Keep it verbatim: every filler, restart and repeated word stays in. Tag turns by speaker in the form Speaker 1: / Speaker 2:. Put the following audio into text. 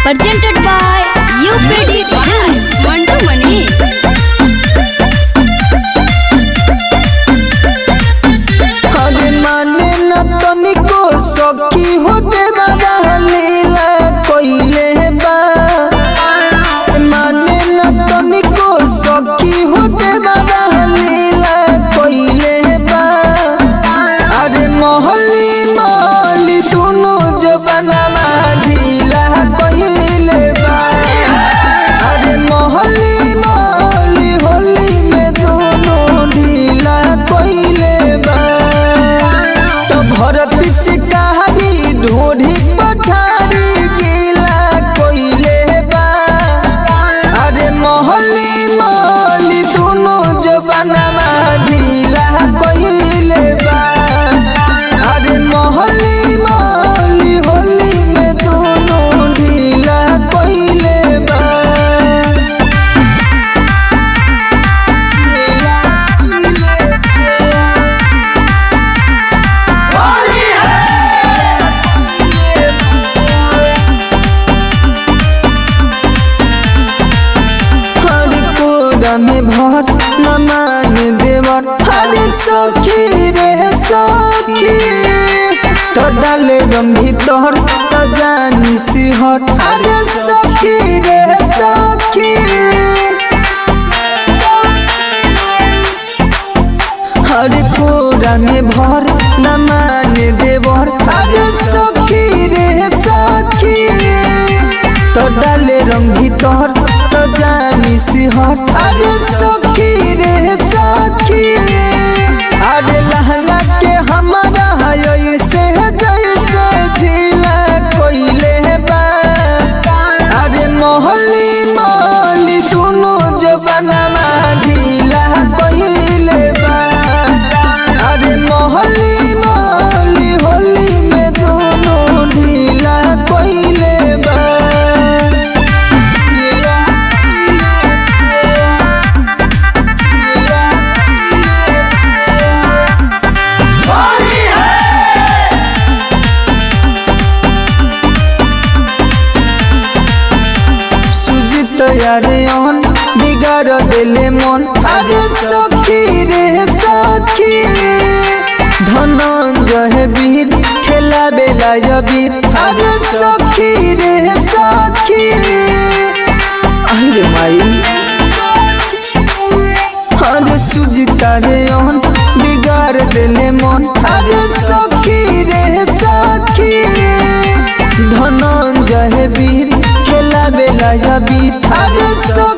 Speaker 1: presented by U P D Films. Mantu Mani.
Speaker 2: अरे माने न तनिको सखी होते बड़ा लीला कोइले बा। माने न तनिको सखी होते बड़ा लीला कोइले बा। अरे मोहली मोहली दोनों जबाना ढीला कोइले बा। अरे मोहली मोहली होली में दोनों ढीला कोइले बा। भर पिचकारी ढोढ़ी पछाड़ी गीला कोइले बा। अरे मोहली मोहली दोनों जबाना ढीला कोइले बा। अरे मोहली मोहली होली में दोनों ढीला कोइले बा। में भर न मान देवर अरे सखी रे सखी तो डाले रंग भीतर तो जानी सिहर। अरे सखी रे सखी हर कोरा में भर न मान देवर अरे सखी रे सखी तो डाले रंग भीतर तो जानी सिहर। अरे सखी रे सखी अरे लहंगा के हमारा ऐसे जैसे झीला कोइले बा। अरे मोहली मोहली दोनों जबाना ढीला कोइले बा। अरे मोहली मोहली होली में दोनों ढीला कोइले बा। यारे ऑन बिगाड़ दिले मन। अरे सखी रे सखी धनंजय वीर खेला बेला वीर। अरे सखी रे सखी अरे माई अरे सुजीता रे ऑन बिगाड़ दिले मन। अरे सखी रे सखी धनंजय वीर खेला बेला वीर। अरे